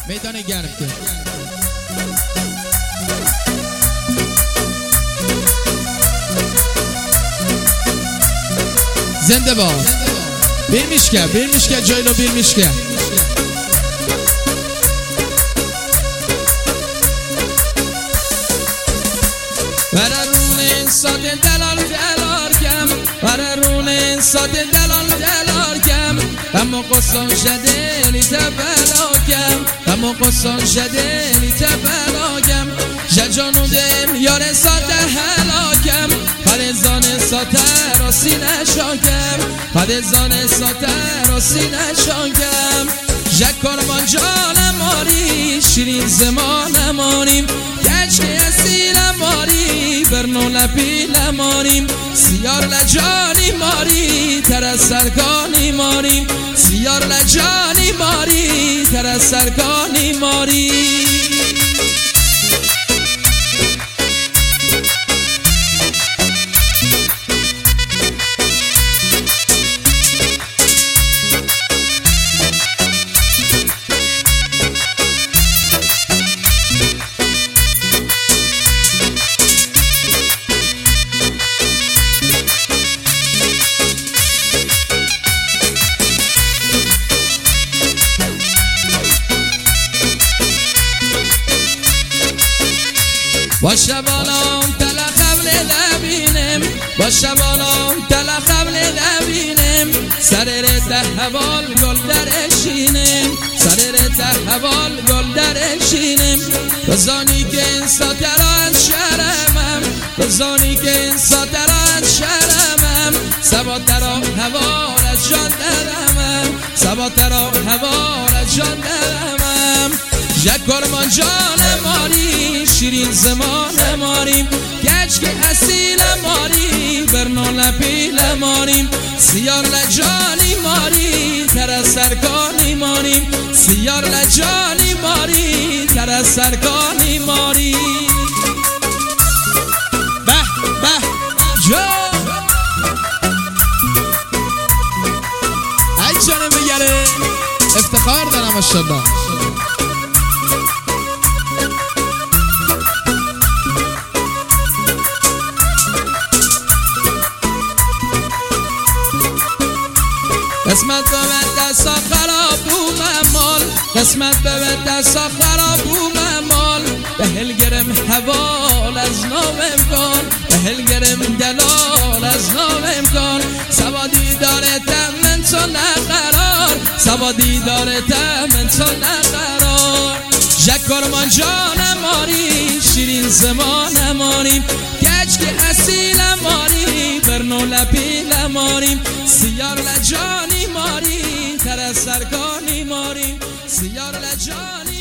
میدان گرم که زنده باد. bir جایلو bir وررون ساده دلال دلارکم وررون ساده دلارکم اما قصان شده لیت بلاکم اما قصان شده لیت بلاکم ججانو دم یار ساده هلاکم پرزان ساته را سینه شاکم پرزان ساته را سینه شاکم جکارمان جان ماری شیرین زمان ماریم گچ که اسیر ماری برنو لپیل ماریم سیار لجانی ماری تر سرکانی ماریم سیار لجانی ماری تر سرکانی ماری با شبانم تلا قبل دبینم با شبانم تلا قبل دبینم سرر تحوال گل درشینم سرر تحوال گل درشینم بزانی که این ساتران شرمم بزانی که این ساتران شرمم سباترا حوال از جان درمم سباترا حوال از جان درمم جکارمان جان ماری شیرین زمان ماریم گچ که اصیل ماری برنو لپیل ماریم سیار لجانی ماری تر سرکانی ماریم سیار لجانی ماری تر سرکانی ماری به به جا ای جانه بگره افتخار دارم ماشاءالله قسمت به دستا خراب بوم مال قسمت به دستا خراب بوم مال به هل گرم حوال از نام امکان به هل گرم دلال از نام امکان سوادی داره تمن تو نقرار سوادی داره تمن تو نقرار جکارمان جان ماری شیرین زمان ماریم گچ که اصیل ماری برنو لپیل ماریم سیار لجانی ماری تر سرکانی ماریم سیار لجانی